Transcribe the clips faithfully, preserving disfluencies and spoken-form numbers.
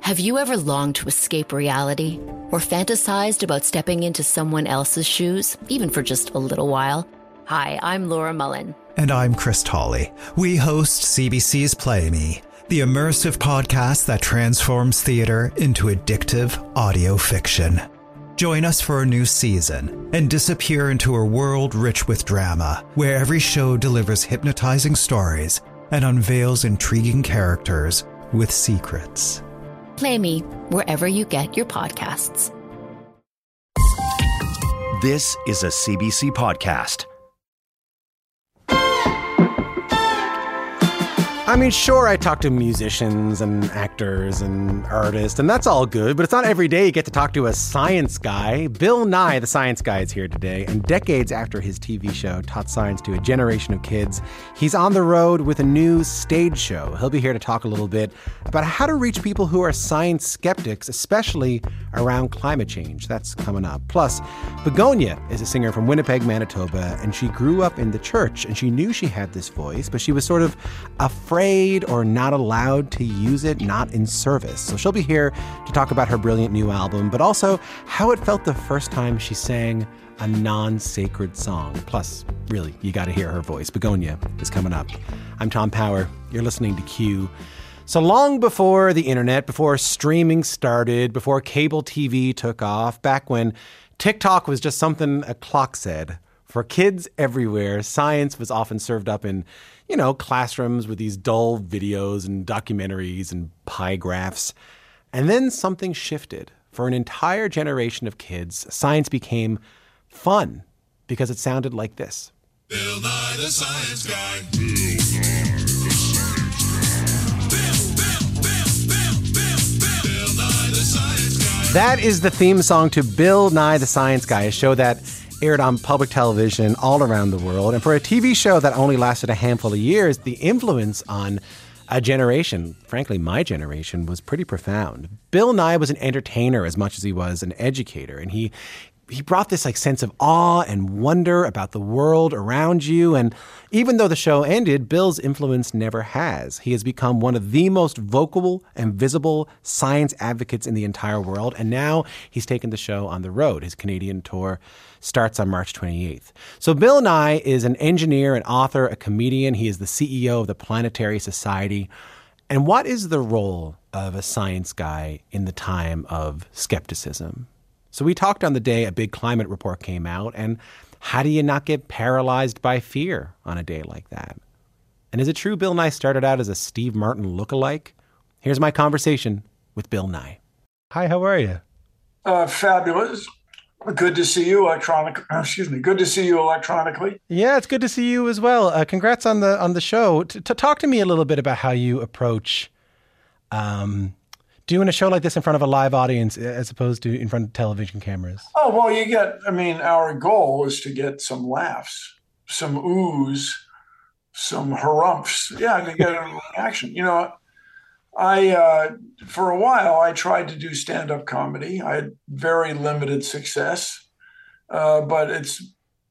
Have you ever longed to escape reality or fantasized about stepping into someone else's shoes, even for just a little while? Hi, I'm Laura Mullen. And I'm Chris Tolley. We host C B C's Play Me, the immersive podcast that transforms theater into addictive audio fiction. Join us for a new season and disappear into a world rich with drama, where every show delivers hypnotizing stories and unveils intriguing characters with secrets. Play Me wherever you get your podcasts. This is a C B C podcast. I mean, sure, I talk to musicians and actors and artists, and that's all good, but it's not every day you get to talk to a science guy. Bill Nye, the science guy, is here today, and decades after his T V show taught science to a generation of kids, he's on the road with a new stage show. He'll be here to talk a little bit about how to reach people who are science skeptics, especially around climate change. That's coming up. Plus, Begonia is a singer from Winnipeg, Manitoba, and she grew up in the church, and she knew she had this voice, but she was sort of afraid or not allowed to use it, not in service. So she'll be here to talk about her brilliant new album, but also how it felt the first time she sang a non-sacred song. Plus, really, you got to hear her voice. Begonia is coming up. I'm Tom Power. You're listening to Q. So long before the internet, before streaming started, before cable T V took off, back when TikTok was just something a clock said, for kids everywhere, science was often served up in, you know, classrooms with these dull videos and documentaries and pie graphs. And then something shifted. For an entire generation of kids, science became fun because it sounded like this. Bill Nye the Science Guy. Bill Nye the Science Guy. That is the theme song to Bill Nye the Science Guy, a show that aired on public television all around the world. And for a T V show that only lasted a handful of years, the influence on a generation, frankly, my generation, was pretty profound. Bill Nye was an entertainer as much as he was an educator. And he he brought this like sense of awe and wonder about the world around you. And even though the show ended, Bill's influence never has. He has become one of the most vocal and visible science advocates in the entire world. And now he's taken the show on the road. His Canadian tour starts on March twenty-eighth. So Bill Nye is an engineer, an author, a comedian. He is the C E O of the Planetary Society. And what is the role of a science guy in the time of skepticism? So we talked on the day a big climate report came out, and how do you not get paralyzed by fear on a day like that? And is it true Bill Nye started out as a Steve Martin lookalike? Here's my conversation with Bill Nye. Hi, how are you? Uh, fabulous. Good to see you electronic. Excuse me. Good to see you electronically. Yeah, it's good to see you as well. Uh, congrats on the on the show. To, to talk to me a little bit about how you approach um, doing a show like this in front of a live audience as opposed to in front of television cameras. Oh, well, you get, I mean, our goal is to get some laughs, some oohs, some harumphs. Yeah, to get a reaction. You know, I, uh, for a while, I tried to do stand-up comedy. I had very limited success, uh, but it's,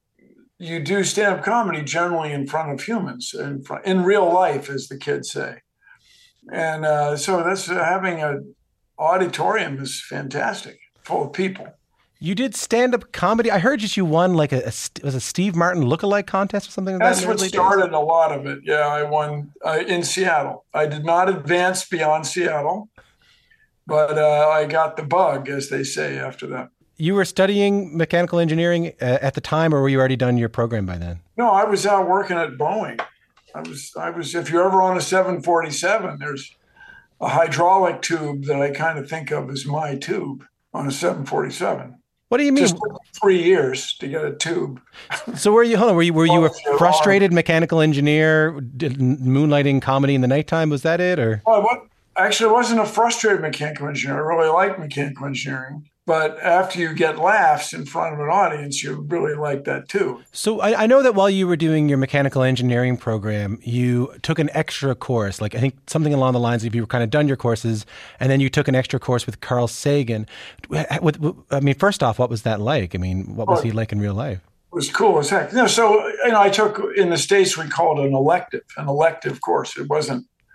you do stand-up comedy generally in front of humans, in, front, in real life, as the kids say. And uh, so that's uh, having an auditorium is fantastic, full of people. You did stand-up comedy. I heard that you won like a, a was a Steve Martin lookalike contest or something like that. That's what started a lot of it. Yeah, I won uh, in Seattle. I did not advance beyond Seattle, but uh, I got the bug, as they say, after that. You were studying mechanical engineering uh, at the time, or were you already done your program by then? No, I was out working at Boeing. I was, I was. If you're ever on a seven forty-seven, there's a hydraulic tube that I kind of think of as my tube on a seven forty-seven. What do you mean? Just three years to get a tube. So were you? Hold on. Were you? Were you a frustrated mechanical engineer, moonlighting comedy in the nighttime? Was that it, or? Well, what? Actually, I wasn't a frustrated mechanical engineer. I really liked mechanical engineering. But after you get laughs in front of an audience, you really like that too. So I, I know that while you were doing your mechanical engineering program, you took an extra course, like I think something along the lines of you were kind of done your courses, and then you took an extra course with Carl Sagan. I mean, first off, what was that like? I mean, what was he like in real life? It was cool as heck. You know, so you know, I took, in the States, we called it an elective, an elective course. It wasn't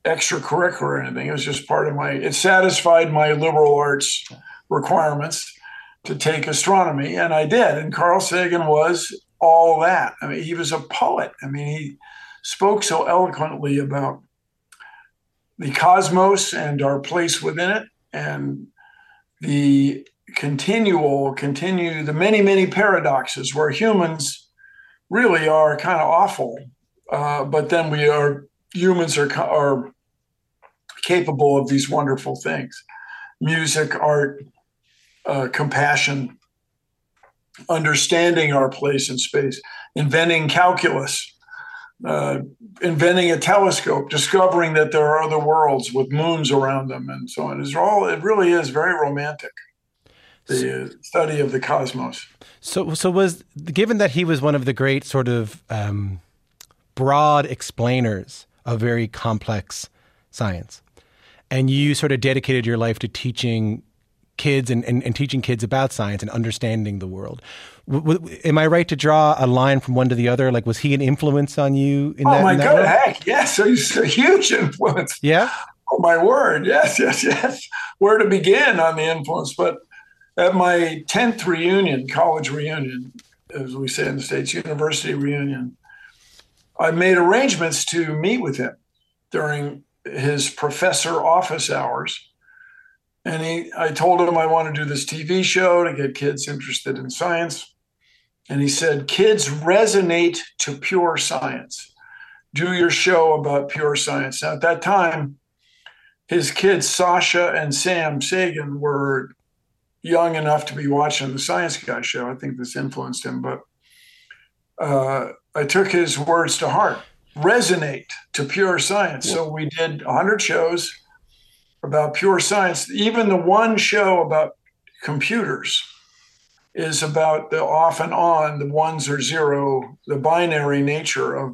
extracurricular or anything. It was just part of my, it satisfied my liberal arts requirements to take astronomy, and I did. And Carl Sagan was all that. I mean, he was a poet. I mean, he spoke so eloquently about the cosmos and our place within it, and the continual, continue, the many, many paradoxes where humans really are kind of awful, uh, but then we are, humans are, are capable of these wonderful things. Music, art, uh, compassion, understanding our place in space, inventing calculus, uh, inventing a telescope, discovering that there are other worlds with moons around them, and so on. It's all, it really is very romantic, the uh, study of the cosmos. So, so was, given that he was one of the great sort of um, broad explainers of very complex science, and you sort of dedicated your life to teaching kids and, and, and teaching kids about science and understanding the world. W- w- am I right to draw a line from one to the other? Like, was he an influence on you in oh that? Oh my in that God, way? heck, yes. So he's a huge influence. Yeah? Oh my word, yes, yes, yes. Where to begin on the influence? But at my tenth reunion, college reunion, as we say in the States, university reunion, I made arrangements to meet with him during his professor office hours. And he, I told him I want to do this T V show to get kids interested in science. And he said, kids resonate to pure science. Do your show about pure science. Now, at that time, his kids, Sasha and Sam Sagan, were young enough to be watching the Science Guy show. I think this influenced him. But uh, I took his words to heart. Resonate to pure science. So we did one hundred shows about pure science. Even the one show about computers is about the off and on, the ones or zero, the binary nature of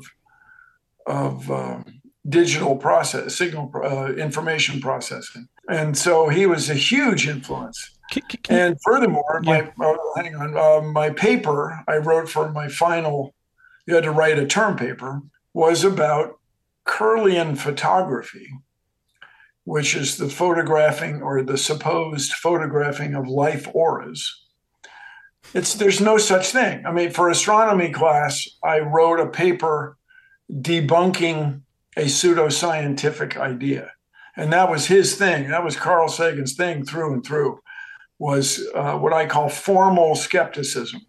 of uh, digital process, signal uh, information processing. And so he was a huge influence. Can, can, can, and furthermore, yeah. my oh, hang on, uh, my paper I wrote for my final, you had to write a term paper, was about Kirlian photography, which is the photographing or the supposed photographing of life auras. It's, there's no such thing. I mean, for astronomy class, I wrote a paper debunking a pseudoscientific idea. And that was his thing. That was Carl Sagan's thing through and through, was uh, what I call formal skepticism.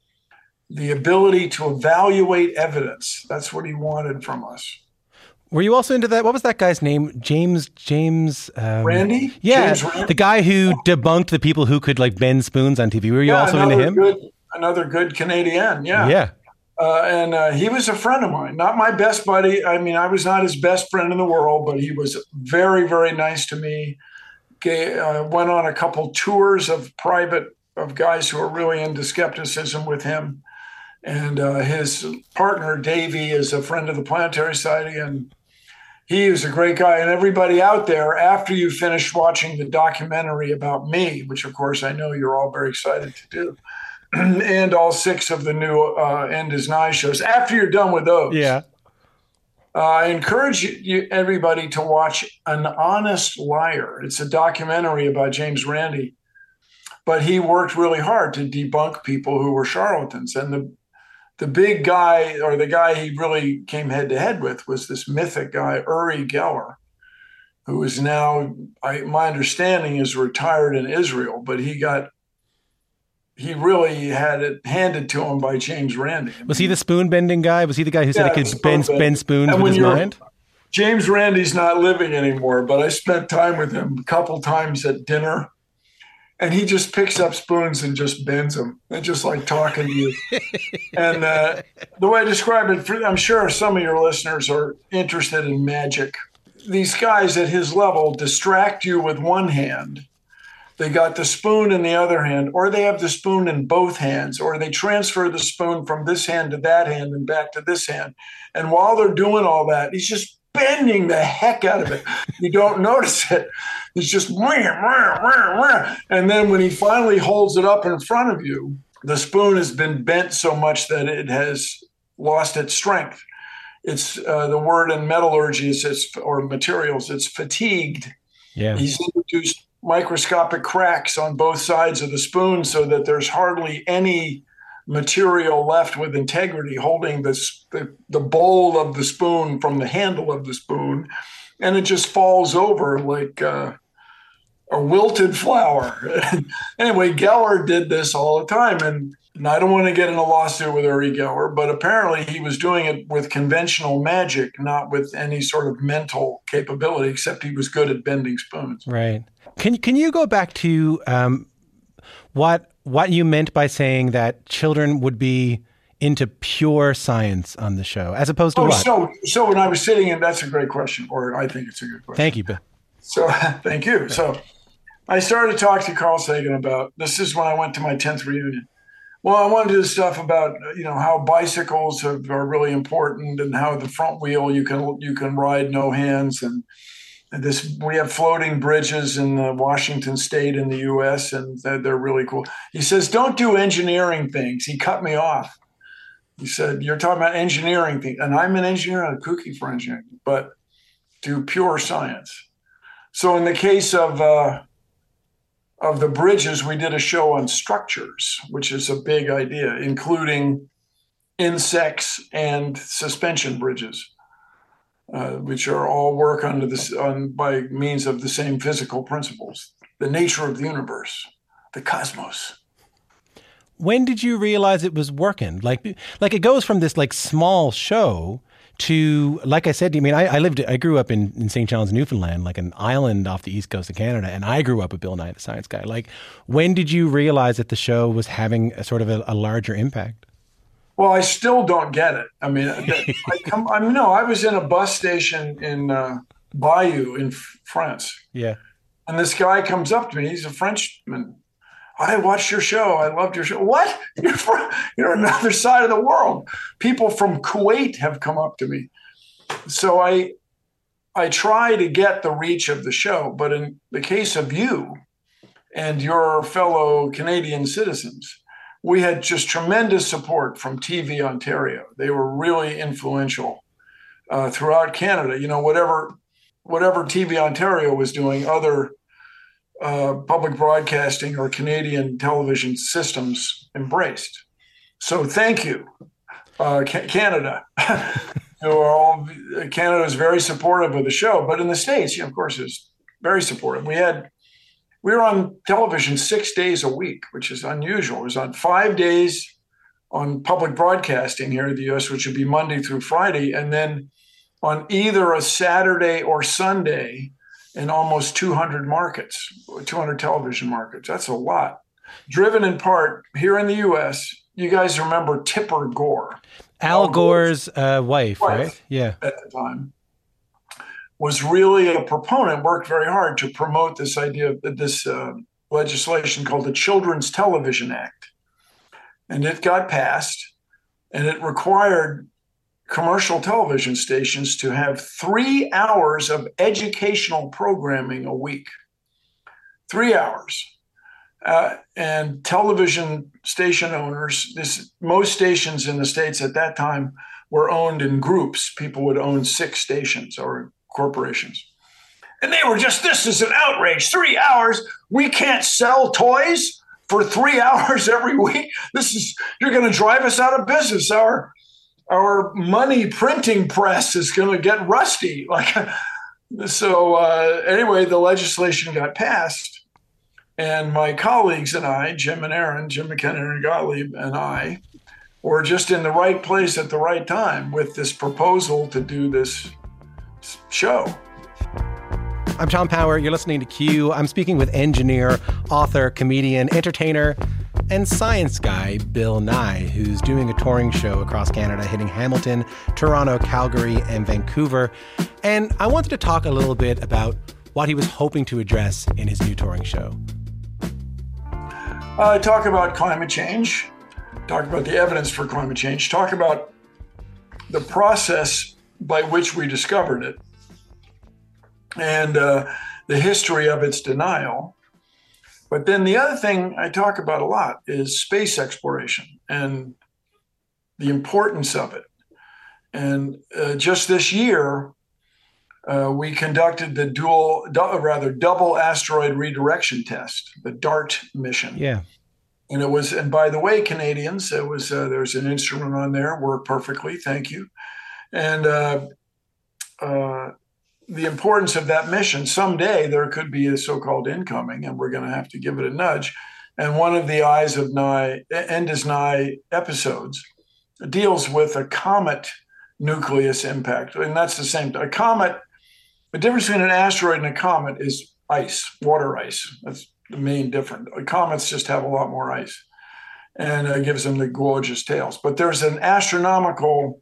The ability to evaluate evidence. That's what he wanted from us. Were you also into that? What was that guy's name? James, James... Um, Randy? Yeah, James Randy? The guy who debunked the people who could like bend spoons on T V. Were you yeah, also into him? Good, another good Canadian, yeah. Yeah. Uh, and uh, he was a friend of mine, not my best buddy. I mean, I was not his best friend in the world, but he was very, very nice to me. Gay, uh, went on a couple tours of private, of guys who are really into skepticism with him. And uh, his partner, Davey, is a friend of the Planetary Society, and he is a great guy. And everybody out there, after you finish watching the documentary about me, which of course I know you're all very excited to do, and all six of the new uh, End is Nigh shows, after you're done with those, yeah, uh, I encourage you, you, everybody to watch An Honest Liar. It's a documentary about James Randi, but he worked really hard to debunk people who were charlatans. And the The big guy, or the guy he really came head to head with, was this mythic guy, Uri Geller, who is now, I, my understanding, is retired in Israel, but he got, he really had it handed to him by James Randi. Was he the spoon bending guy? Was he the guy who said Yeah, he could bend, bend spoons and with his you're- mind? James Randi's not living anymore, but I spent time with him a couple times at dinner. And he just picks up spoons and just bends them, and just like talking to you. And uh, the way I describe it, for, I'm sure some of your listeners are interested in magic. These guys at his level distract you with one hand. They got the spoon in the other hand, or they have the spoon in both hands, or they transfer the spoon from this hand to that hand and back to this hand. And while they're doing all that, he's just bending the heck out of it. You don't notice it. It's just, and then when he finally holds it up in front of you, the spoon has been bent so much that it has lost its strength. it's uh, the word in metallurgy is it's, or materials, it's fatigued. Yeah. He's introduced microscopic cracks on both sides of the spoon so that there's hardly any material left with integrity holding this, the, the bowl of the spoon from the handle of the spoon. And it just falls over like uh, a wilted flower. Anyway, Geller did this all the time. And, and I don't want to get in a lawsuit with Uri Geller, but apparently he was doing it with conventional magic, not with any sort of mental capability, except he was good at bending spoons. Right. Can, can you go back to um, what what you meant by saying that children would be into pure science on the show, as opposed to oh, what? So, so when I was sitting in, that's a great question, or I think it's a good question. Thank you, Bill. So thank you. So I started to talk to Carl Sagan about, this is when I went to my tenth reunion. Well, I wanted to do stuff about, you know, how bicycles have, are really important and how the front wheel, you can you can ride no hands. And, and this, we have floating bridges in uh, Washington State in the U S, and they're, they're really cool. He says, don't do engineering things. He cut me off. He said, you're talking about engineering things. And I'm an engineer, I'm a kooky for engineering, but do pure science. So in the case of uh, of the bridges, we did a show on structures, which is a big idea, including insects and suspension bridges, uh, which are all work under this on by means of the same physical principles, the nature of the universe, the cosmos. When did you realize it was working? Like, like it goes from this like small show to, like I said, I mean, I, I lived, I grew up in, in Saint John's, Newfoundland, like an island off the east coast of Canada. And I grew up with Bill Nye, the Science Guy. Like, when did you realize that the show was having a sort of a, a larger impact? Well, I still don't get it. I mean, I, come, I mean, no, I was in a bus station in uh, Bayeux in France. Yeah. And this guy comes up to me. He's a Frenchman. I watched your show. I loved your show. What? You're from, you're on another side of the world. People from Kuwait have come up to me. So I I try to get the reach of the show. But in the case of you and your fellow Canadian citizens, we had just tremendous support from T V Ontario. They were really influential uh, throughout Canada. You know, whatever whatever T V Ontario was doing, other Uh, public broadcasting or Canadian television systems embraced. So thank you, uh, ca- Canada. You know, all, Canada is very supportive of the show, but in the States, you know, of course, is very supportive. We had we were on television six days a week, which is unusual. It was on five days on public broadcasting here in the U S, which would be Monday through Friday, and then on either a Saturday or Sunday in almost two hundred markets, two hundred television markets. That's a lot. Driven in part here in the U S, you guys remember Tipper Gore. Al, Al Gore's, Gore's uh, wife, wife, right? Yeah. At the time, was really a proponent, worked very hard to promote this idea of this uh, legislation called the Children's Television Act. And it got passed, and it required commercial television stations to have three hours of educational programming a week. Three hours. Uh, and television station owners, this, most stations in the States at that time were owned in groups. People would own six stations or corporations. And they were just, this is an outrage. Three hours. We can't sell toys for three hours every week. This is, you're going to drive us out of business. Our Our money printing press is going to get rusty. Like, so uh, anyway, the legislation got passed, and my colleagues and I, Jim and Aaron, Jim McKenna and Gottlieb and I, were just in the right place at the right time with this proposal to do this show. I'm Tom Power. You're listening to Q. I'm speaking with engineer, author, comedian, entertainer, and science guy Bill Nye, who's doing a touring show across Canada, hitting Hamilton, Toronto, Calgary, and Vancouver. And I wanted to talk a little bit about what he was hoping to address in his new touring show. Uh, talk about climate change, talk about the evidence for climate change, talk about the process by which we discovered it, and uh, the history of its denial. But then the other thing I talk about a lot is space exploration and the importance of it. And uh, just this year, uh, we conducted the dual, du- rather double asteroid redirection test, the DART mission. Yeah. And it was, and by the way, Canadians, it was uh, there's an instrument on there, worked perfectly, thank you. And uh, uh, the importance of that mission, someday there could be a so-called incoming, and we're going to have to give it a nudge. And one of the Eyes of Nigh, End is Nigh episodes deals with a comet nucleus impact. And that's the same, a comet, the difference between an asteroid and a comet is ice, water ice. That's the main difference. Comets just have a lot more ice, and it gives them the gorgeous tails. But there's an astronomical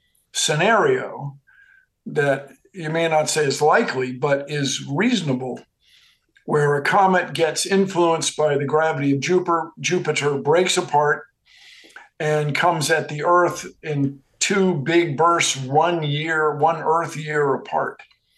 scenario that you may not say is likely, but is reasonable, where a comet gets influenced by the gravity of Jupiter, Jupiter breaks apart and comes at the Earth in two big bursts, one year, one Earth year apart.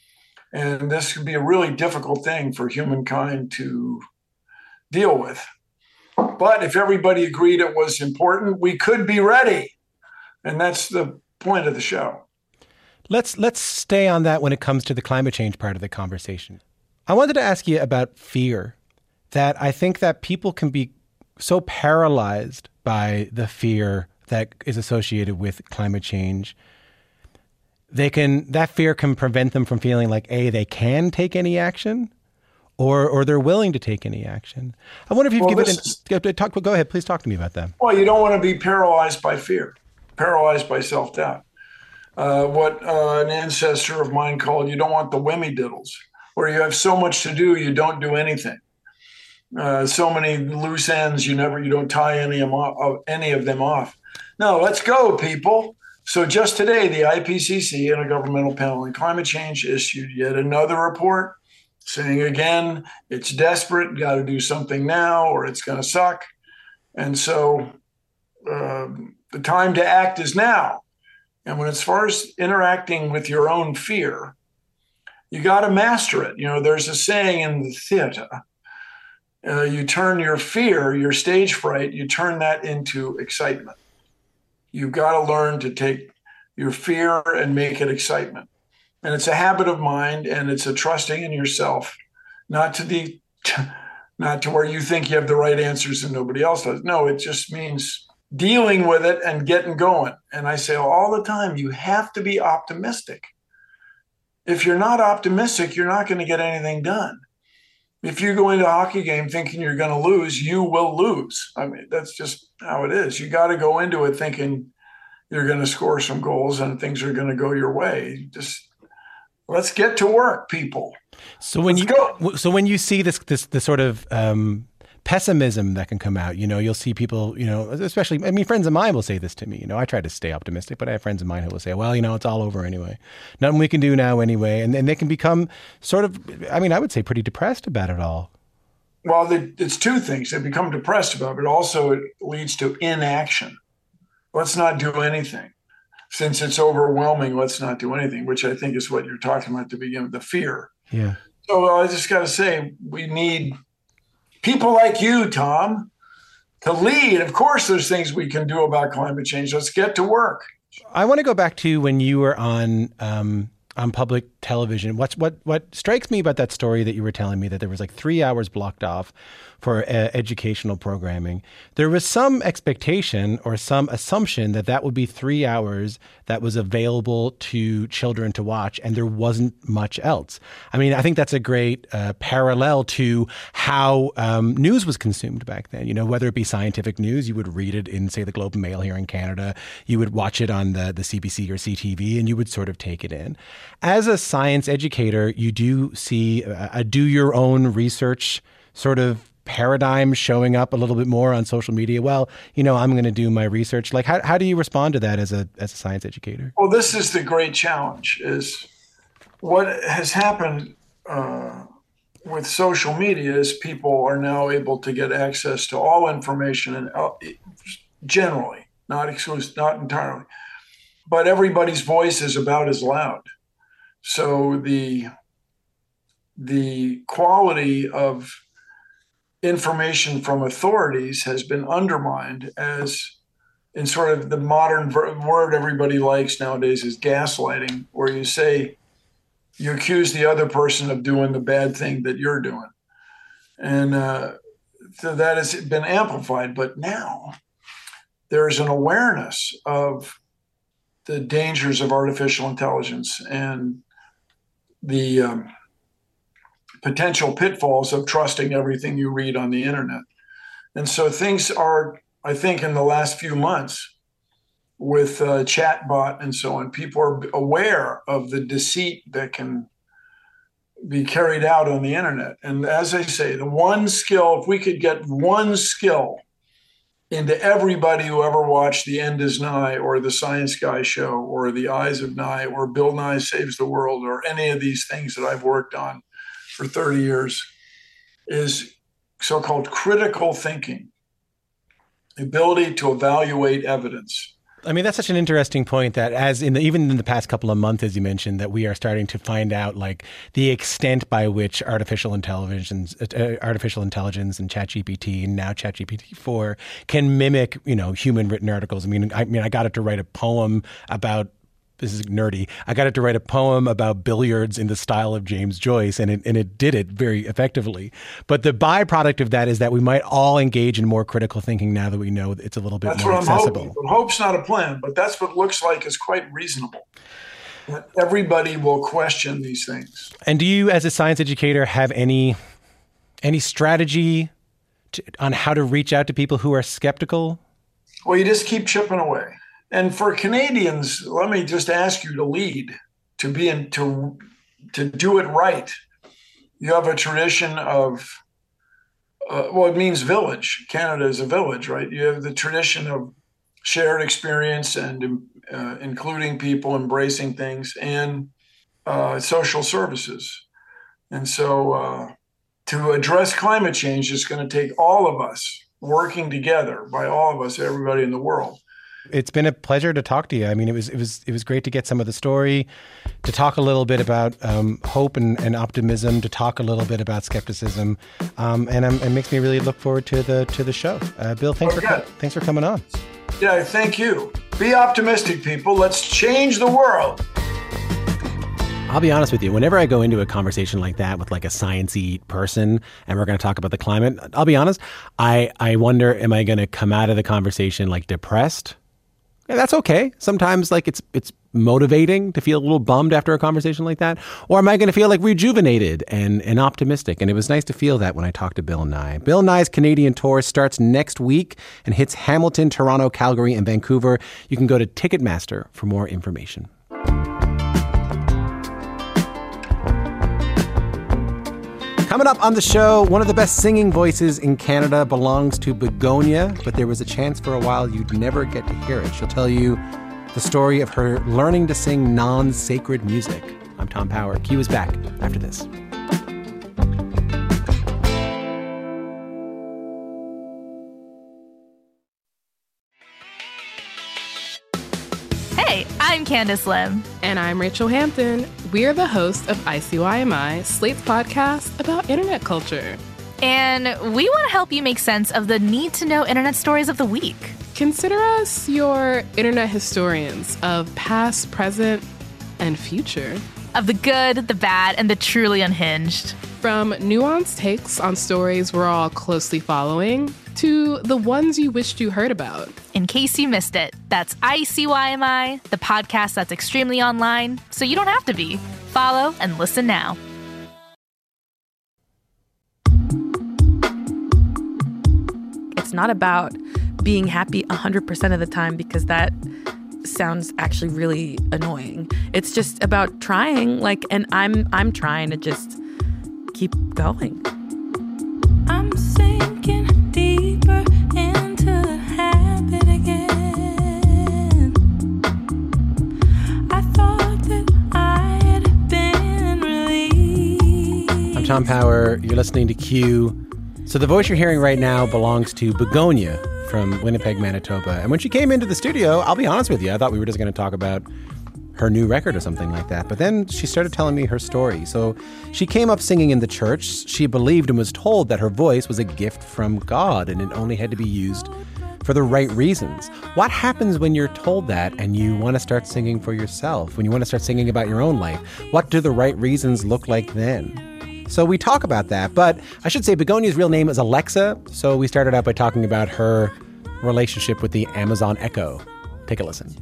And this could be a really difficult thing for humankind to deal with. But if everybody agreed it was important, we could be ready. And that's the point of the show. Let's let's stay on that when it comes to the climate change part of the conversation. I wanted to ask you about fear, that I think that people can be so paralyzed by the fear that is associated with climate change. They can, that fear can prevent them from feeling like, A, they can take any action, or or they're willing to take any action. I wonder if you've Well, given this it, talk, go ahead, please talk to me about that. Well, you don't want to be paralyzed by fear, paralyzed by self-doubt. Uh, what uh, an ancestor of mine called, you don't want the whammy diddles, where you have so much to do, you don't do anything. Uh, so many loose ends, you never, you don't tie any of, them off, any of them off. No, let's go, people. So just today, the I P C C, Intergovernmental Panel on Climate Change, issued yet another report saying, again, it's desperate, got to do something now or it's going to suck. And so uh, the time to act is now. And when, as far as interacting with your own fear, you got to master it. You know, there's a saying in the theater, uh, you turn your fear, your stage fright, you turn that into excitement. You've got to learn to take your fear and make it excitement. And it's a habit of mind, and it's a trusting in yourself, not to the, not to where you think you have the right answers and nobody else does. No, it just means dealing with it and getting going. And I say all the time, you have to be optimistic. If you're not optimistic, you're not going to get anything done. If you go into a hockey game thinking you're going to lose, you will lose. I mean, that's just how it is. You got to go into it thinking you're going to score some goals and things are going to go your way. Just let's get to work, people. So when Let's you go. so when you see this this this sort of um, pessimism that can come out, you know, you'll see people, you know, especially, I mean, friends of mine will say this to me. You know, I try to stay optimistic, but I have friends of mine who will say, well, you know, it's all over anyway. Nothing we can do now anyway. And then they can become sort of, I mean, I would say pretty depressed about it all. Well, the, it's two things. They become depressed about it, but also it leads to inaction. Let's not do anything. Since it's overwhelming, let's not do anything, which I think is what you're talking about at the beginning, the fear. Yeah. So uh, I just got to say, we need people like you, Tom, to lead. Of course, there's things we can do about climate change. Let's get to work. I want to go back to when you were on um, on public television. What's what what strikes me about that story that you were telling me, that there was like three hours blocked off for uh, educational programming. There was some expectation or some assumption that that would be three hours that was available to children to watch, and there wasn't much else. I mean, I think that's a great uh, parallel to how um, news was consumed back then. You know, whether it be scientific news, you would read it in, say, the Globe and Mail here in Canada. You would watch it on the, the C B C or C T V, and you would sort of take it in. As a science educator, you do see a, a do your own research sort of paradigm showing up a little bit more on social media. Well, you know, I'm going to do my research. Like, how how do you respond to that as a as a science educator? Well, this is the great challenge, is what has happened uh, with social media is people are now able to get access to all information, and uh, generally, not exclusive, not entirely, but everybody's voice is about as loud. So the the quality of information from authorities has been undermined as in sort of the modern ver- word everybody likes nowadays is gaslighting, where you say, you accuse the other person of doing the bad thing that you're doing. And uh, so that has been amplified. But now there's an awareness of the dangers of artificial intelligence and the um, potential pitfalls of trusting everything you read on the internet. And so things are, I think, in the last few months with uh, chatbot and so on, people are aware of the deceit that can be carried out on the internet. And as I say, the one skill, if we could get one skill into everybody who ever watched The End Is Nigh or The Science Guy Show or The Eyes of Nye or Bill Nye Saves the World or any of these things that I've worked on for thirty years, is so-called critical thinking, the ability to evaluate evidence. I mean, that's such an interesting point that as in the, even in the past couple of months, as you mentioned, that we are starting to find out like the extent by which artificial intelligence, uh, artificial intelligence and ChatGPT and now ChatGPT four can mimic, you know, human written articles. I mean, I mean, I got it to write a poem about, this is nerdy, I got it to write a poem about billiards in the style of James Joyce, and it, and it did it very effectively. But the byproduct of that is that we might all engage in more critical thinking now that we know it's a little bit that's more what accessible. I'm hoping. But hope's not a plan, but that's what it looks like is quite reasonable. That everybody will question these things. And do you, as a science educator, have any any strategy to, on how to reach out to people who are skeptical? Well, you just keep chipping away. And for Canadians, let me just ask you to lead, to be in, to to do it right. You have a tradition of, uh, well, it means village. Canada is a village, right? You have the tradition of shared experience and uh, including people, embracing things, and uh, social services. And so uh, to address climate change is going to take all of us working together, by all of us, everybody in the world. It's been a pleasure to talk to you. I mean, it was it was it was great to get some of the story, to talk a little bit about um, hope and, and optimism, to talk a little bit about skepticism, um, and um, it makes me really look forward to the to the show. Uh, Bill, thanks okay. for thanks for coming on. Yeah, thank you. Be optimistic, people. Let's change the world. I'll be honest with you. Whenever I go into a conversation like that with like a sciencey person and we're going to talk about the climate, I'll be honest, I, I wonder, am I going to come out of the conversation like depressed? Yeah, that's okay. Sometimes like it's it's motivating to feel a little bummed after a conversation like that. Or am I going to feel like rejuvenated and, and optimistic? And it was nice to feel that when I talked to Bill Nye. Bill Nye's Canadian tour starts next week and hits Hamilton, Toronto, Calgary, and Vancouver. You can go to Ticketmaster for more information. Coming up on the show, one of the best singing voices in Canada belongs to Begonia, but there was a chance for a while you'd never get to hear it. She'll tell you the story of her learning to sing non-sacred music. I'm Tom Power. Q is back after this. Hey, I'm Candace Lim. And I'm Rachel Hampton. We're the hosts of I C Y M I, Slate's podcast about internet culture. And we want to help you make sense of the need-to-know internet stories of the week. Consider us your internet historians of past, present, and future. Of the good, the bad, and the truly unhinged. From nuanced takes on stories we're all closely following to the ones you wished you heard about. In case you missed it, that's I C Y M I, the podcast that's extremely online, so you don't have to be. Follow and listen now. It's not about being happy one hundred percent of the time, because that sounds actually really annoying. It's just about trying, like, and I'm I'm trying to just keep going. I'm sinking deeper into the habit again. I thought that I had been released. I'm Tom Power. You're listening to Q. So the voice you're hearing right now belongs to Begonia from Winnipeg, Manitoba. And when she came into the studio, I'll be honest with you, I thought we were just going to talk about her new record or something like that. But then she started telling me her story. So she came up singing in the church. She believed and was told that her voice was a gift from God and it only had to be used for the right reasons. What happens when you're told that and you want to start singing for yourself, when you want to start singing about your own life? What do the right reasons look like then? So we talk about that, but I should say Begonia's real name is Alexa, so we started out by talking about her relationship with the Amazon Echo. Take a listen.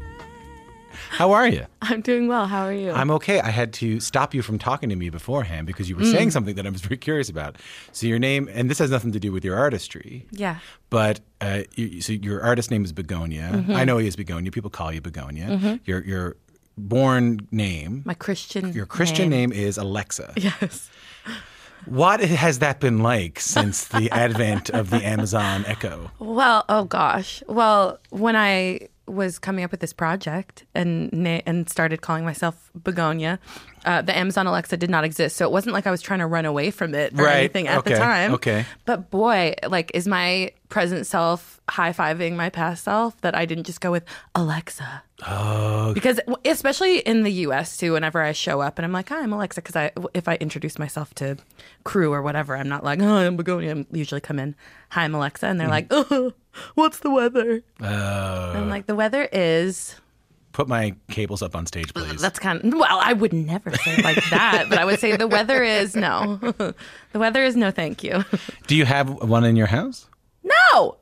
How are you? I'm doing well. How are you? I'm okay. I had to stop you from talking to me beforehand because you were Mm. saying something that I was very curious about. So your name, and this has nothing to do with your artistry. Yeah. But uh, you, so your artist name is Begonia. Mhm. I know he is Begonia. People call you Begonia. Mhm. Your your born name. My Christian Your Christian name. name is Alexa. Yes. What has that been like since the advent of the Amazon Echo? Well, oh gosh. Well, when I was coming up with this project and na- and started calling myself Begonia, uh, the Amazon Alexa did not exist. So it wasn't like I was trying to run away from it or Right. anything at Okay. the time. Okay. But boy, like, is my present self high-fiving my past self that I didn't just go with Alexa. Oh. Because especially in the U S too, whenever I show up and I'm like, hi, I'm Alexa, because I, if I introduce myself to crew or whatever, I'm not like, hi, I'm Begonia. I usually come in, hi, I'm Alexa. And they're like, oh, what's the weather? Uh, I'm like, the weather is... Put my cables up on stage, please. That's kind of... Well, I would never say it like that, but I would say the weather is no. The weather is no thank you. Do you have one in your house? No!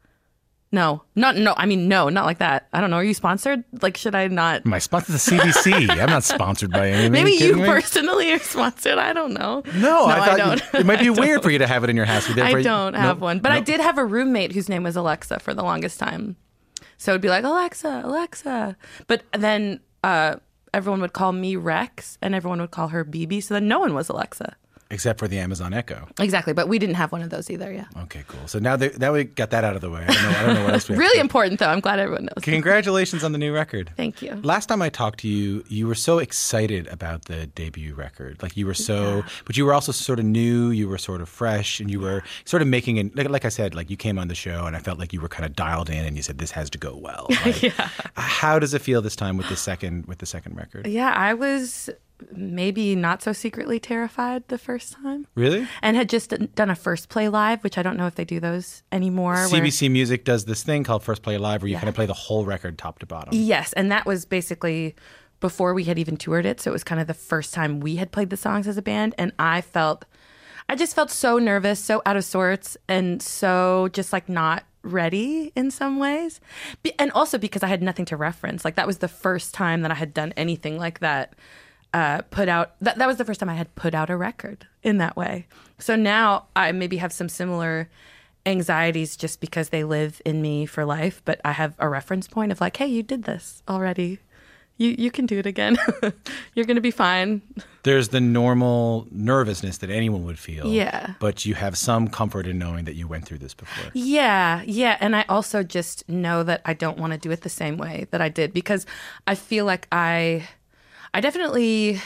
No. Not, no, I mean, no, not like that. I don't know. Are you sponsored? Like, should I not... My sponsor, the C B C. I'm not sponsored by anything. Maybe you kidding me? personally are sponsored. I don't know. No, I thought don't. you- it might be I weird don't. for you to have it in your house. I Therefore- don't no, have one. But I no. did have a roommate whose name was Alexa for the longest time. So it'd be like, Alexa, Alexa. But then uh, everyone would call me Rex and everyone would call her B B. So then no one was Alexa. Except for the Amazon Echo. Exactly. But we didn't have one of those either, yeah. Okay, cool. So now that now we got that out of the way. I don't know, I don't know what else we have to Really do. important, though. I'm glad everyone knows. Congratulations on the new record. Thank you. Last time I talked to you, you were so excited about the debut record. Like you were so, but you were also sort of new, you were sort of fresh, and you were sort of making it, like, like I said, like you came on the show and I felt like you were kind of dialed in and you said, this has to go well. Like, yeah. How does it feel this time with the second, with the second record? Yeah, I was maybe not so secretly terrified the first time. Really? And had just done a First Play Live, which I don't know if they do those anymore. C B C Music does this thing called First Play Live where you Yeah. kind of play the whole record top to bottom. Yes, and that was basically before we had even toured it, so it was kind of the first time we had played the songs as a band, and I felt, I just felt so nervous, so out of sorts, and so just like not ready in some ways. Be- and also because I had nothing to reference. Like that was the first time that I had done anything like that. Uh, put out that that was the first time I had put out a record in that way. So now I maybe have some similar anxieties just because they live in me for life, but I have a reference point of like, hey, you did this already. You you can do it again. You're going to be fine. There's the normal nervousness that anyone would feel. Yeah. But you have some comfort in knowing that you went through this before. Yeah, yeah. And I also just know that I don't want to do it the same way that I did because I feel like I I definitely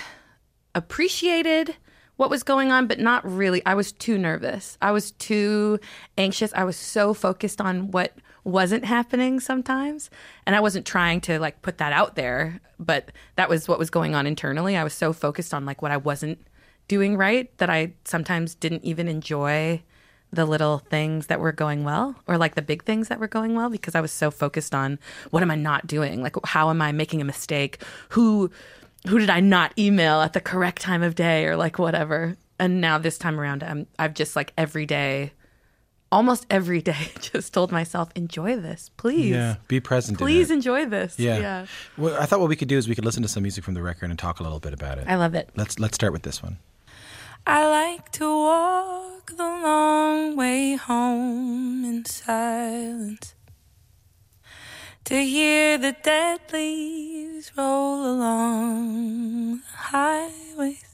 appreciated what was going on, but not really. I was too nervous. I was too anxious. I was so focused on what wasn't happening sometimes. And I wasn't trying to like put that out there, but that was what was going on internally. I was so focused on like what I wasn't doing right that I sometimes didn't even enjoy the little things that were going well or like the big things that were going well because I was so focused on what am I not doing? Like how am I making a mistake? Who who did I not email at the correct time of day or like whatever. And now this time around, I'm, I've just like every day, almost every day, just told myself, enjoy this, please. Yeah, be present in Please it. enjoy this. Yeah. yeah. Well, I thought what we could do is we could listen to some music from the record and talk a little bit about it. I love it. Let's let's start with this one. I like to walk the long way home in silence, to hear the dead leaves roll along the highways,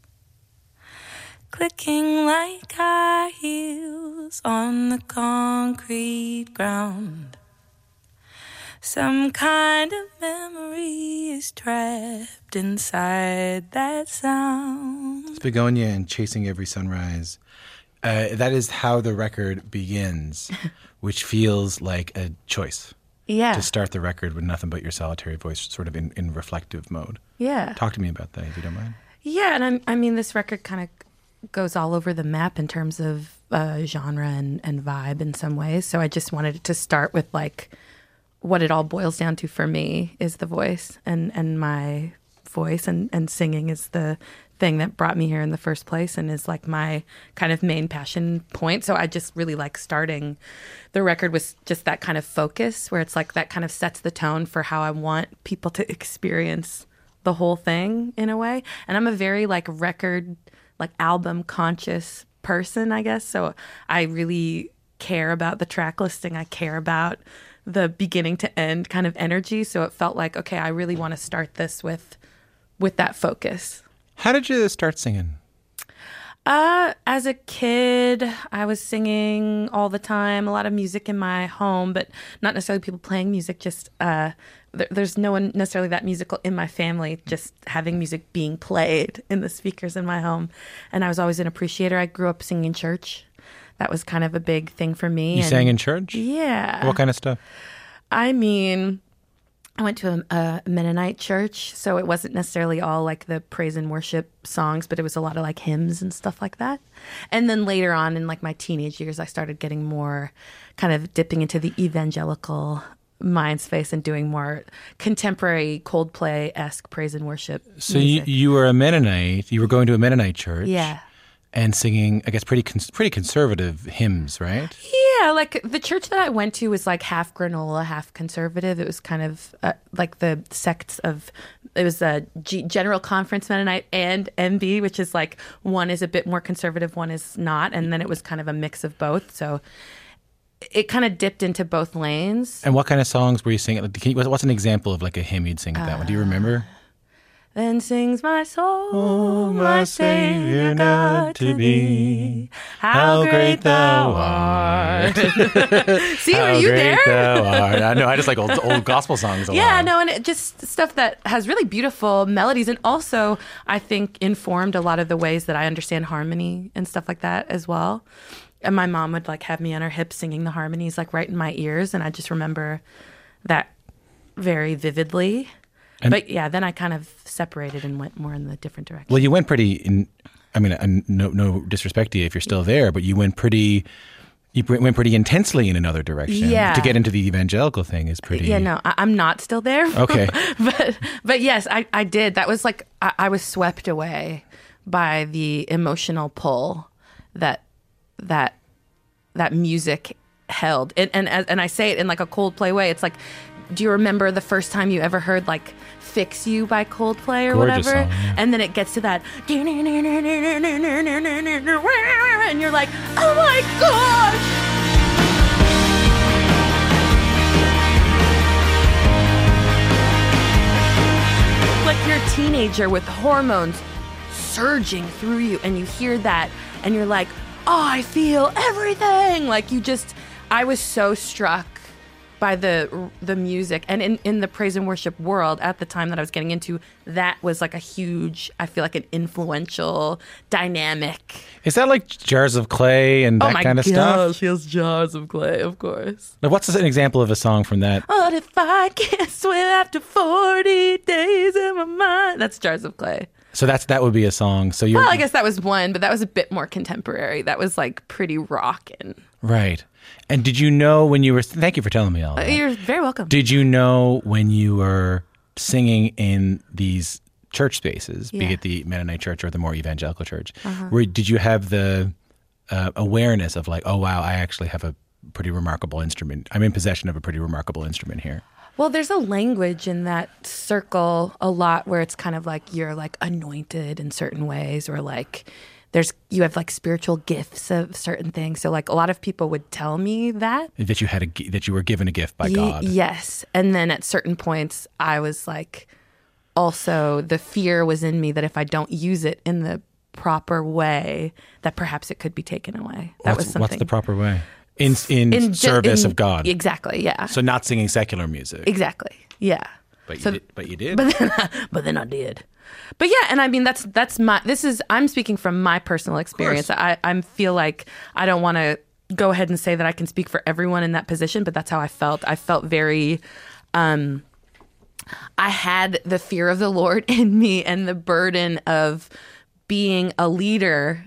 clicking like high heels on the concrete ground. Some kind of memory is trapped inside that sound. It's Begonia and Chasing Every Sunrise. Uh, that is how the record begins, which feels like a choice. Yeah. To start the record with nothing but your solitary voice, sort of in, in reflective mode. Yeah. Talk to me about that, if you don't mind. Yeah, and I'm, I mean, this record kind of goes all over the map in terms of uh, genre and, and vibe in some ways. So I just wanted to start with like what it all boils down to for me is the voice, and, and my voice and, and singing is the thing that brought me here in the first place and is like my kind of main passion point. So I just really like starting the record with just that kind of focus where it's like that kind of sets the tone for how I want people to experience the whole thing in a way. And I'm a very like record, like album conscious person, I guess. So I really care about the track listing. I care about the beginning to end kind of energy. So it felt like, okay, I really want to start this with with that focus. How did you start singing? Uh, as a kid, I was singing all the time, a lot of music in my home, but not necessarily people playing music, just uh, there, there's no one necessarily that musical in my family, just having music being played in the speakers in my home. And I was always an appreciator. I grew up singing in church. That was kind of a big thing for me. You and, sang in church? Yeah. What kind of stuff? I mean, I went to a, a Mennonite church, so it wasn't necessarily all like the praise and worship songs, but it was a lot of like hymns and stuff like that. And then later on in like my teenage years, I started getting more kind of dipping into the evangelical mind space and doing more contemporary Coldplay-esque praise and worship So you, you were a Mennonite, you were going to a Mennonite church. Yeah. And singing, I guess, pretty cons- pretty conservative hymns, right? Yeah, like the church that I went to was like half granola, half conservative. It was kind of uh, like the sects of, it was a G- General Conference Mennonite and M B, which is like one is a bit more conservative, one is not. And then it was kind of a mix of both. So it kind of dipped into both lanes. And what kind of songs were you singing? Can you, what's an example of like a hymn you'd sing at that uh, one? Do you remember? Then sings my soul, oh, my Savior God to thee, how great thou art. See, how were you great there? Thou art. I know, I just like old, old gospel songs a lot. Yeah, no, and it just stuff that has really beautiful melodies, and also I think informed a lot of the ways that I understand harmony and stuff like that as well. And my mom would like have me on her hips singing the harmonies like right in my ears, and I just remember that very vividly. And but yeah, then I kind of separated and went more in the different direction. Well, you went pretty, in, I mean, no, no disrespect to you if you're still there, but you went pretty, you went pretty intensely in another direction. Yeah. To get into the evangelical thing is pretty. Yeah, no, I, I'm not still there. Okay. but but yes, I, I did. That was like, I, I was swept away by the emotional pull that that that music held. And, and, and I say it in like a Coldplay way. It's like, do you remember the first time you ever heard like Fix You by Coldplay or Gorgeous whatever? Song, yeah. And then it gets to that and you're like, oh my gosh. Like you're a teenager with hormones surging through you and you hear that and you're like, oh, I feel everything. Like you just, I was so struck by the the music. And in, in the praise and worship world at the time that I was getting into, that was like a huge, I feel like an influential dynamic. Is that like Jars of Clay and that oh kind of gosh, stuff? She has Jars of Clay, of course. Now, what's an example of a song from that? What if I can't swim after forty days in my mind? That's Jars of Clay. So that's that would be a song. So you're Well, I guess that was one, but that was a bit more contemporary. That was like pretty rockin'. Right. And did you know when you were, thank you for telling me all that. You're very welcome. Did you know when you were singing in these church spaces, Yeah. be it the Mennonite church or the more evangelical church, Uh-huh. where did you have the uh, awareness of like, oh, wow, I actually have a pretty remarkable instrument. I'm in possession of a pretty remarkable instrument here. Well, there's a language in that circle a lot where it's kind of like you're like anointed in certain ways, or like there's you have like spiritual gifts of certain things. So like a lot of people would tell me that That you had a gi- that you were given a gift by Ye- God. Yes, and then at certain points, I was like, also the fear was in me that if I don't use it in the proper way, that perhaps it could be taken away. That What's, was something. what's the proper way? In in, In ju- service in- of God. Exactly. Yeah. So not singing secular music. Exactly. Yeah. But you So- did. But you did. But then, but then I did. But yeah, and I mean that's that's my this is I'm speaking from my personal experience. I I feel like I don't want to go ahead and say that I can speak for everyone in that position, but that's how I felt. I felt very um I had the fear of the Lord in me and the burden of being a leader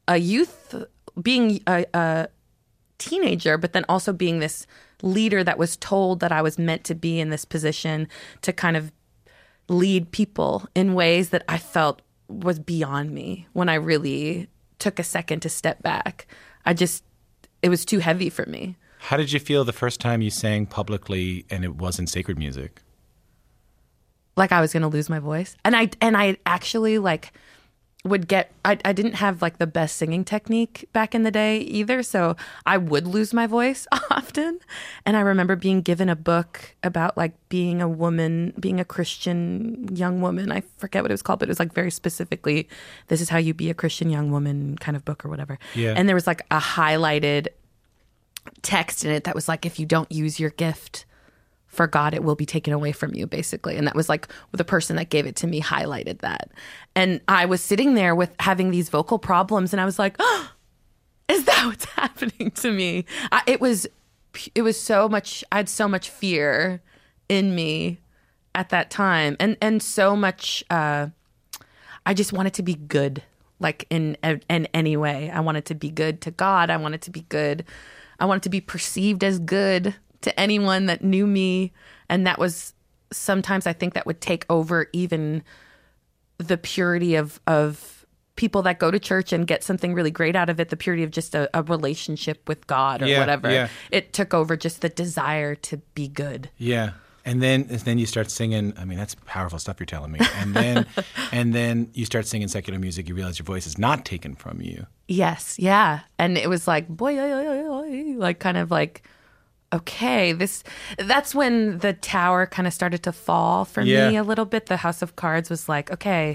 a youth, being a, a teenager, but then also being this leader that was told that I was meant to be in this position to kind of lead people in ways that I felt was beyond me when I really took a second to step back. I just, it was too heavy for me. How did you feel the first time you sang publicly and it wasn't sacred music? Like I was going to lose my voice. And I and I actually like would get, I, I didn't have like the best singing technique back in the day either. So I would lose my voice often. And I remember being given a book about like being a woman, being a Christian young woman. I forget what it was called, but it was like very specifically, this is how you be a Christian young woman kind of book or whatever. Yeah. And there was like a highlighted text in it that was like, if you don't use your gift for God, it will be taken away from you, basically. And that was like the person that gave it to me highlighted that. And I was sitting there with having these vocal problems, and I was like, oh, is that what's happening to me? I, it was, it was so much, I had so much fear in me at that time. And, and so much, uh, I just wanted to be good, like in, in any way. I wanted to be good to God. I wanted to be good. I wanted to be perceived as good to anyone that knew me. And that was sometimes, I think that would take over even the purity of of people that go to church and get something really great out of it, the purity of just a, a relationship with God or Yeah, whatever. yeah. It took over just the desire to be good. Yeah. And then and then you start singing. I mean, that's powerful stuff you're telling me. And then and then you start singing secular music. You realize your voice is not taken from you. Yes, yeah. And it was like, boy, oy, oy, oy, oy, like kind of like, okay, this, that's when the tower kind of started to fall for Yeah. me a little bit. The House of Cards was like, okay,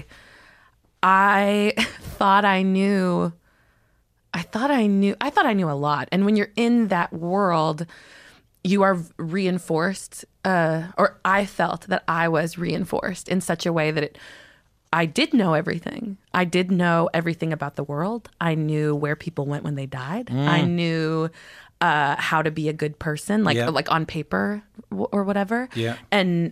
I thought I knew, I thought I knew, I thought I knew a lot. And when you're in that world, you are reinforced, uh, or I felt that I was reinforced in such a way that it, I did know everything. I did know everything about the world. I knew where people went when they died. Mm. I knew uh, how to be a good person, like Yeah. like on paper w- or whatever. Yeah. And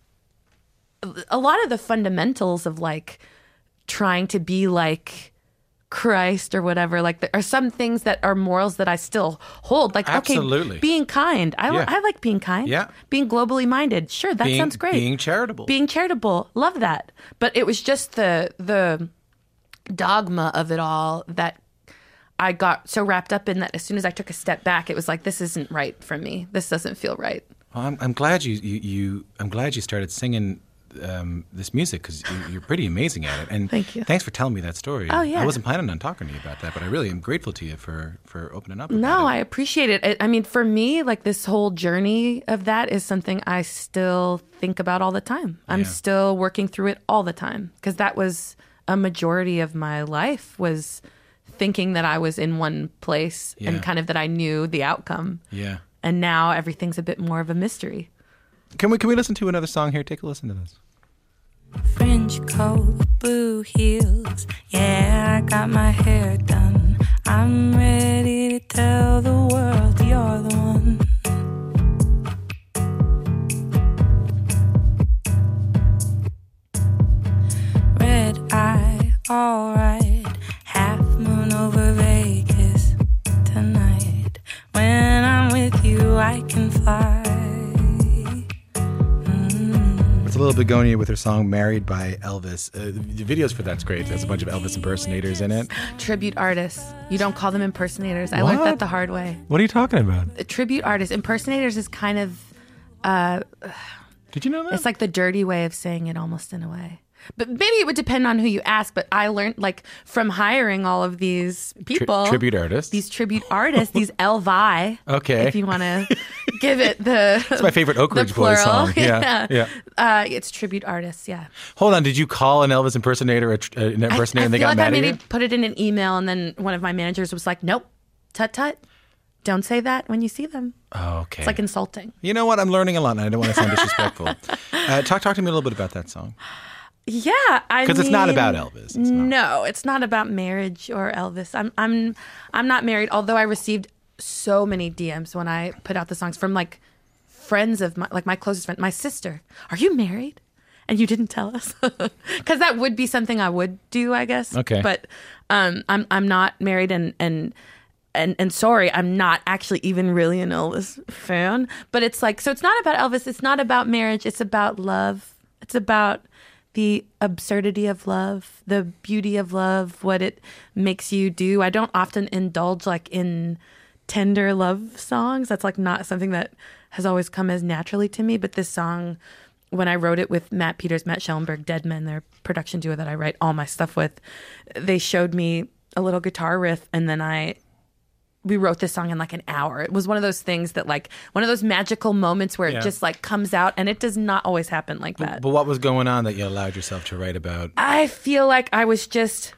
a lot of the fundamentals of like trying to be like Christ or whatever, like there are some things that are morals that I still hold. Like, Absolutely. okay, being kind. I, li- Yeah. I like being kind. Yeah. Being globally minded. Sure, that Being- sounds great. being charitable. Being charitable. Love that. But it was just the the dogma of it all that I got so wrapped up in that as soon as I took a step back, it was like, this isn't right for me. This doesn't feel right. Well, I'm, I'm glad you, you, you I'm glad you started singing um, this music because you, you're pretty amazing at it. And Thank you. Thanks for telling me that story. Oh, yeah. I wasn't planning on talking to you about that, but I really am grateful to you for, for opening up. About No, it. I appreciate it. I- I mean, for me, like this whole journey of that is something I still think about all the time. I'm Yeah. still working through it all the time because that was a majority of my life, was thinking that I was in one place Yeah. and kind of that I knew the outcome. Yeah. And now everything's a bit more of a mystery. Can we can we listen to another song here? Take a listen to this. French coat, blue heels. Yeah, I got my hair done. I'm ready to tell the world you're the one. Red eye, alright. Half moon over Vegas tonight. When I'm with you, I can fly. It's a little Begonia with her song "Married" by Elvis. Uh, the videos for that's great. There's a bunch of Elvis impersonators in it. Tribute artists. You don't call them impersonators. I learned What? that the hard way. What are you talking about? A tribute artist. Impersonators is kind of, uh, Did you know that? it's like the dirty way of saying it almost in a way. But maybe it would depend on who you ask. But I learned like from hiring all of these people. tribute artists. These tribute artists, these Elvi. Okay. If you want to give it the It's my favorite Oak the Ridge Boys plural. song. Yeah, yeah. Uh, it's tribute artists, yeah. Hold on. Did you call an Elvis impersonator a, tr- uh, an I, I impersonator and they feel got like mad I at maybe you? put it in an email and then one of my managers was like, nope, tut tut. Don't say that when you see them. Oh, okay. It's like insulting. You know what? I'm learning a lot, and I don't want to sound disrespectful. uh, talk, talk to me a little bit about that song. Yeah, I 'Cause it's not mean, about Elvis. It's not. No, it's not about marriage or Elvis. I'm I'm I'm not married, although I received so many D Ms when I put out the songs from like friends of my like my closest friend, my sister. Are you married? And you didn't tell us. Because that would be something I would do, I guess. Okay. But um, I'm I'm not married and, and and and sorry, I'm not actually even really an Elvis fan. But it's like, so it's not about Elvis. It's not about marriage. It's about love. It's about the absurdity of love, the beauty of love, what it makes you do. I don't often indulge like in tender love songs. That's like not something that has always come as naturally to me. But this song, when I wrote it with Matt Peters, Matt Schellenberg, Dead Men, their production duo that I write all my stuff with, they showed me a little guitar riff, and then I we wrote this song in like an hour. It was one of those things that like one of those magical moments where Yeah. it just like comes out, and it does not always happen like that. But what was going on that you allowed yourself to write about? I feel like I was just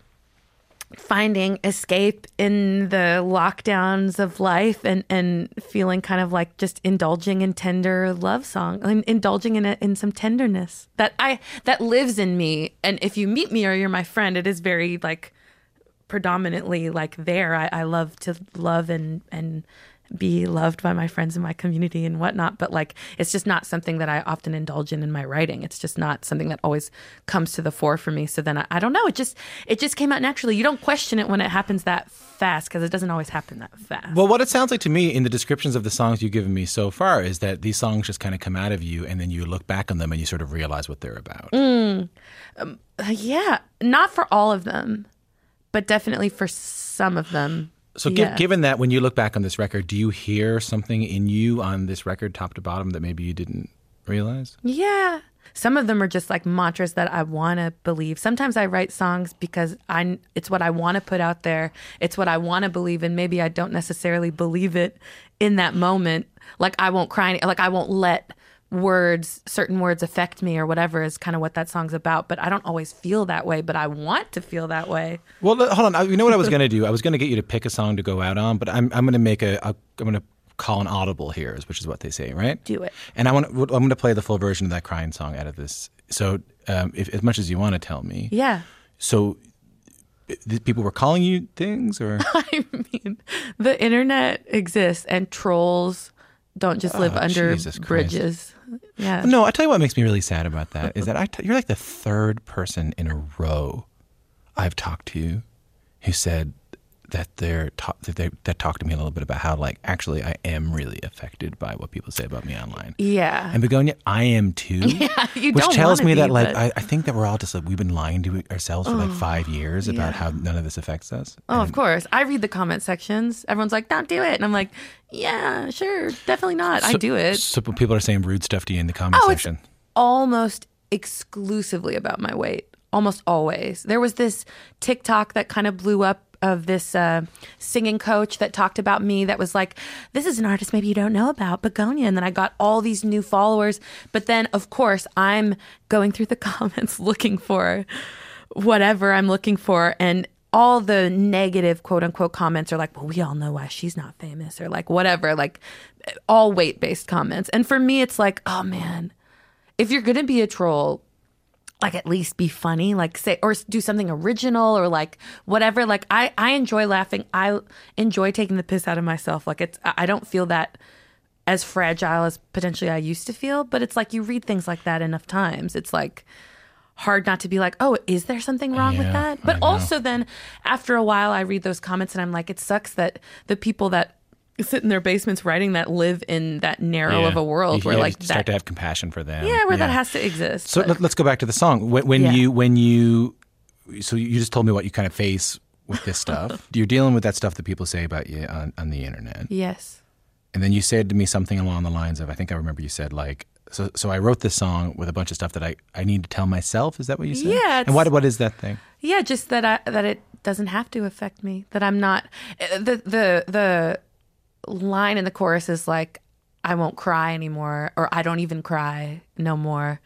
finding escape in the lockdowns of life, and, and feeling kind of like just indulging in tender love song, and indulging in it in some tenderness that I that lives in me. And if you meet me or you're my friend, it is very like predominantly like there. I, I love to love and and be loved by my friends in my community and whatnot, but like it's just not something that I often indulge in in my writing. It's just not something that always comes to the fore for me. So then I, I don't know. It just it just came out naturally. You don't question it when it happens that fast, because it doesn't always happen that fast. Well, what it sounds like to me in the descriptions of the songs you've given me so far is that these songs just kind of come out of you, and then you look back on them and you sort of realize what they're about. Mm, um, yeah, not for all of them, but definitely for some of them. So gi- yeah. given that, when you look back on this record, do you hear something in you on this record top to bottom that maybe you didn't realize? Yeah. Some of them are just like mantras that I want to believe. Sometimes I write songs because I it's what I want to put out there. It's what I want to believe, and maybe I don't necessarily believe it in that moment. Like I won't cry, like I won't let words, certain words affect me or whatever is kind of what that song's about. But I don't always feel that way, but I want to feel that way. Well, hold on. I- You know what I was going to do? I was going to get you to pick a song to go out on, but I'm I'm going to make a, a I'm going to call an audible here, which is what they say, right? Do it. And I want I'm going to play the full version of that crying song out of this. So, um, if as much as you want to tell me, Yeah. So, th- people were calling you things, or I mean, the internet exists, and trolls don't just live Oh, under Jesus Christ. bridges. Yeah. No, I tell you what makes me really sad about that is that I t- you're like the third person in a row I've talked to who said that they're ta- that they that talked to me a little bit about how like actually I am really affected by what people say about me online. Yeah. And Begonia, I am too. Yeah, you which don't tells wanna me that be, like but- I, I think that we're all just like we've been lying to ourselves for like Oh, five years yeah. about how none of this affects us. Oh, of course. I read the comment sections. Everyone's like, don't do it. And I'm like, yeah, sure. Definitely not. I So- do it. So people are saying rude stuff to you in the comment Oh, it's section. almost exclusively about my weight. Almost always. There was this TikTok that kind of blew up of this uh, singing coach that talked about me that was like, this is an artist maybe you don't know about, Begonia. And then I got all these new followers. But then, of course, I'm going through the comments looking for whatever I'm looking for. And all the negative quote unquote comments are like, well, we all know why she's not famous, or like whatever, like all weight based comments. And for me, it's like, oh man, if you're going to be a troll, like at least be funny, like say, or do something original, or like whatever. Like I, I enjoy laughing. I enjoy taking the piss out of myself. Like it's, I don't feel that as fragile as potentially I used to feel, but it's like you read things like that enough times. It's like hard not to be like, oh, is there something wrong with Yeah, that? I But know. also then after a while, I read those comments and I'm like, it sucks that the people that sit in their basements writing that live in that narrow Yeah. of a world You- where you like start that, to have compassion for them. yeah, where that has to exist. So But- let, let's go back to the song. When, when Yeah. you when you so you just told me what you kind of face with this stuff. You're dealing with that stuff that people say about you on, on the internet. Yes. And then you said to me something along the lines of, I think I remember you said like, so so I wrote this song with a bunch of stuff that I, I need to tell myself. Is that what you said? Yeah, And what what is that thing? Yeah, just that I that it doesn't have to affect me. That I'm not the the the line in the chorus is like, I won't cry anymore, or I don't even cry no more.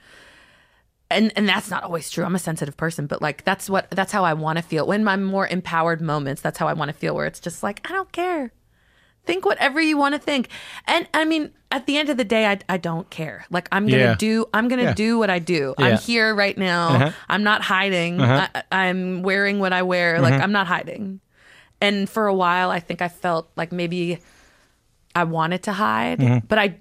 And and that's not always true. I'm a sensitive person, but like that's what that's how I want to feel. When my more empowered moments, that's how I want to feel, where it's just like, I don't care. Think whatever you want to think. And I mean, at the end of the day, I, I don't care. Like I'm going to Yeah. do, I'm going to Yeah. do what I do. Yeah. I'm here right now. Uh-huh. I'm not hiding. Uh-huh. I, I'm wearing what I wear. Like Uh-huh. I'm not hiding. And for a while, I think I felt like maybe I wanted to hide, Mhm. but I,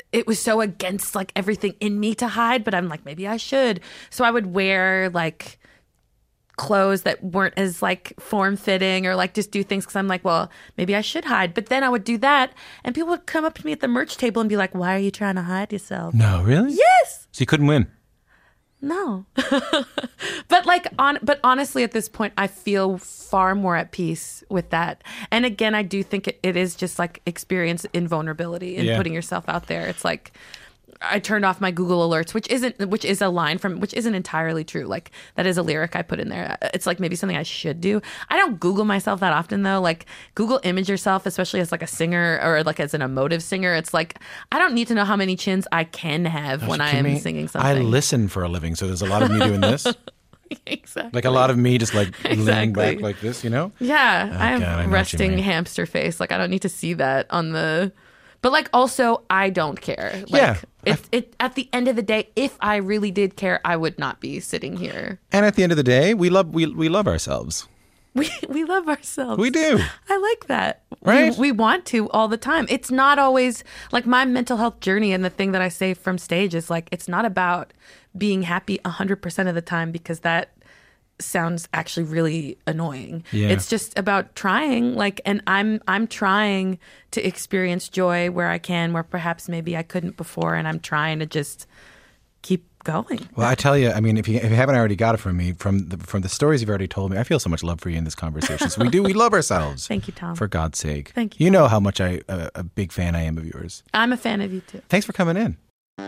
it was so against like everything in me to hide, but I'm like, maybe I should. So I would wear like clothes that weren't as like form fitting or like just do things because I'm like, well, maybe I should hide. But then I would do that and people would come up to me at the merch table and be like, why are you trying to hide yourself? No, really? Yes. So you couldn't win? No. But like on but honestly at this point I feel far more at peace with that. And again, I do think it, it is just like experience in vulnerability and Yeah. putting yourself out there. It's like I turned off my Google alerts, which isn't which is a line from which isn't entirely true. Like that is a lyric I put in there. It's like maybe something I should do. I don't Google myself that often though. Like Google image yourself, especially as like a singer or like as an emotive singer. It's like I don't need to know how many chins I can have when I am Me- singing I something. listen for a living, so there's a lot of me doing this. Exactly. Like a lot of me just like leaning Exactly. back like this, you know? Yeah, Oh, I have God, I know what you resting mean. hamster face. Like I don't need to see that on the. But like also, I don't care. Like, Yeah. It, it at the end of the day, if I really did care, I would not be sitting here. And at the end of the day, we love we we love ourselves. We we love ourselves. We do. I like that. Right? We, we want to all the time. It's not always like my mental health journey, and the thing that I say from stage is like it's not about being happy one hundred percent of the time because that sounds actually really annoying. Yeah. It's just about trying like and I'm I'm trying to experience joy where I can where perhaps maybe I couldn't before, and I'm trying to just keep going. Well, I tell you, I mean, if you, if you haven't already got it from me, from the, from the stories you've already told me, I feel so much love for you in this conversation. So we do, we love ourselves. Thank you, Tom. For God's sake. Thank you, You know how much I, uh, a big fan I am of yours. I'm a fan of you too. Thanks for coming in.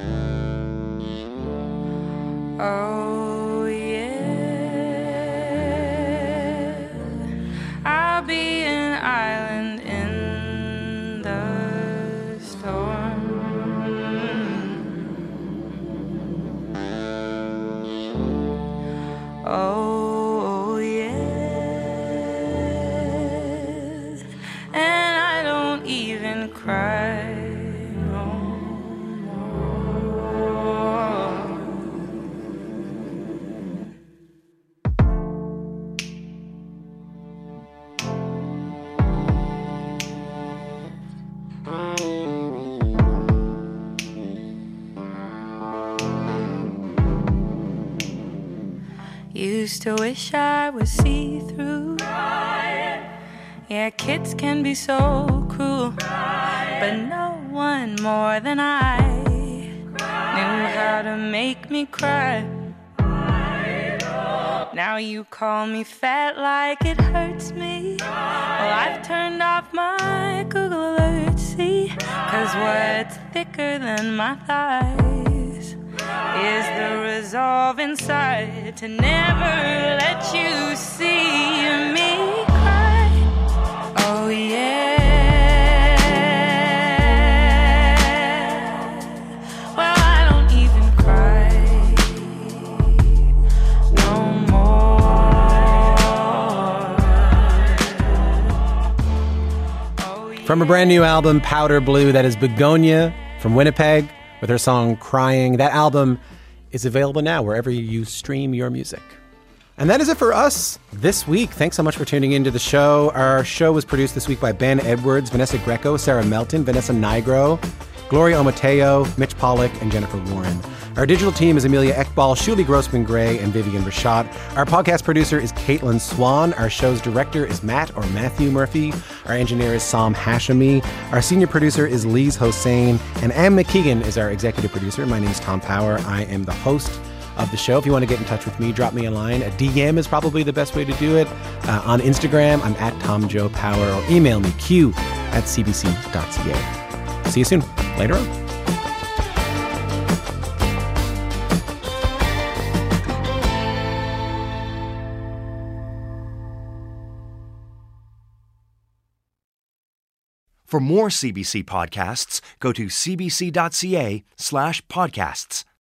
Oh yeah, I'll be an island in the storm. Oh yeah, and I don't even cry no more. Used to wish I was see-through. Yeah, kids can be so cruel, but no one more than I knew how to make me cry. Now you call me fat like it hurts me. Well, I've turned off my Google alerts, see? Cause what's thicker than my thighs is the resolve inside to never let you see me cry. Oh yeah. Well, I don't even cry no more. From a brand new album, Powder Blue, that is Begonia from Winnipeg with her song Crying. That album is available now wherever you stream your music. And that is it for us this week. Thanks so much for tuning into the show. Our show was produced this week by Ben Edwards, Vanessa Greco, Sarah Melton, Vanessa Nigro, Gloria Omateo, Mitch Pollack, and Jennifer Warren. Our digital team is Amelia Ekbal, Shuli Grossman-Gray, and Vivian Rashad. Our podcast producer is Caitlin Swan. Our show's director is Matt or Matthew Murphy. Our engineer is Sam Hashemi. Our senior producer is Lise Hossein. And Anne McKeegan is our executive producer. My name is Tom Power. I am the host of the show. If you want to get in touch with me, drop me a line. A D M is probably the best way to do it. Uh, on Instagram, I'm at Tom Joe Power, or email me, q at c b c dot c a. See you soon. Later on. For more C B C podcasts, go to c b c dot c a slash podcasts.